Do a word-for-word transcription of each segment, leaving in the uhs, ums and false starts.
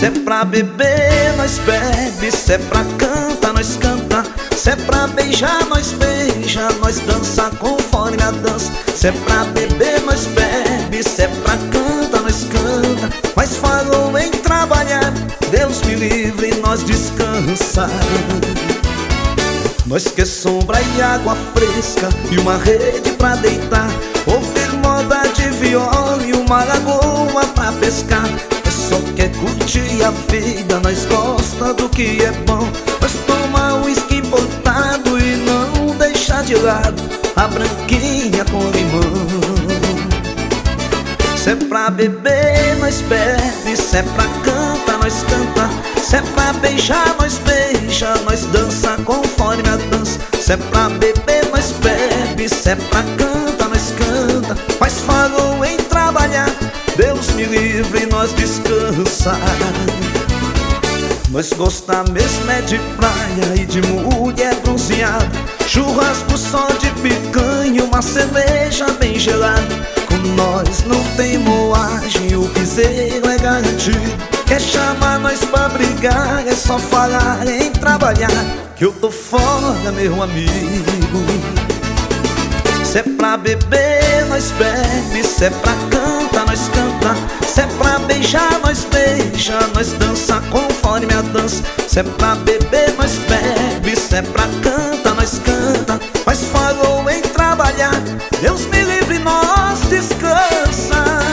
Se é pra beber, nós bebe. Se é pra cantar, nós canta. Se é pra beijar, nós beija. Nós dança conforme a dança. Se é pra beber, nós bebe. Se é pra cantar, nós canta. Mas falou em trabalhar, Deus me livre, nós descansa. Nós quer sombra e água fresca e uma rede pra deitar, ouvir moda de viola e uma lagoa pra pescar. Nós só quer curtir a vida, nós gosta do que é bom. Nós toma uísque importado e não deixa de lado a branquinha com limão. Se é pra beber, nós bebe. Se é pra cantar, nós canta. Se é pra beijar, nós beija. Nós dança conforme a dança. Se é pra beber, nós bebe. Se é pra cantar, nós canta. Mas falou em trabalhar, Deus me livre, nós descansa. Nós gosta mesmo é de praia e de mulher bronzeada, churrasco só de picanha, uma cerveja bem gelada. Com nós não tem moagem, o piseiro é garantido. Quer chamar nós pra brigar, é só falar em trabalhar, que eu tô fora, meu amigo. Se é pra beber, nós bebe. Se é pra cantar, nós canta. Se é pra beijar, nós beija. Nós dança conforme a dança. Se é pra beber, nós bebe. Se é pra cantar, nós canta. Mas falou em trabalhar, Deus me livre, nós descansa.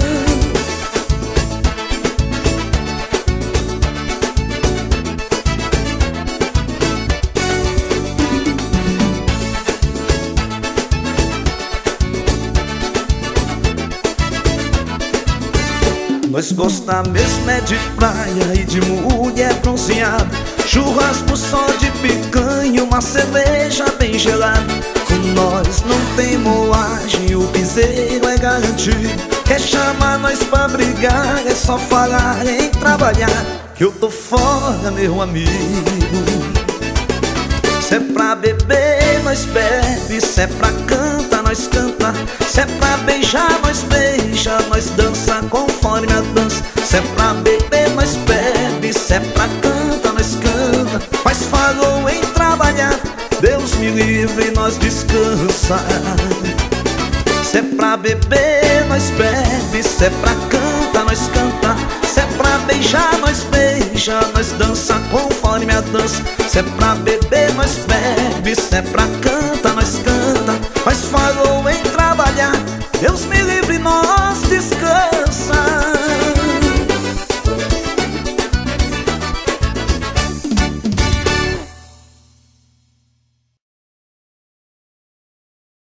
Nós gosta mesmo é de praia e de mulher bronzeada, churrasco só de picanha, uma cerveja bem gelada. Com nós não tem moagem, o piseiro é garantido. Quer chamar nós pra brigar, é só falar em trabalhar, que eu tô fora, meu amigo. Se é pra beber, nós bebe. Se é pra cantar, nós canta. Se é pra beijar, nós beija. Nós dança conforme a dança. Se é pra beber, nós bebe. Se é pra cantar, nós canta. Mas falou em trabalhar, Deus me livre, nós descansa. Se é pra beber, nós bebe. Se é pra cantar, nós canta. Se é pra beijar, nós beija. Nós dança conforme a dança. Se é pra beber, nós bebe. Se é pra cantar, nós canta. Mas falou em trabalhar, Deus me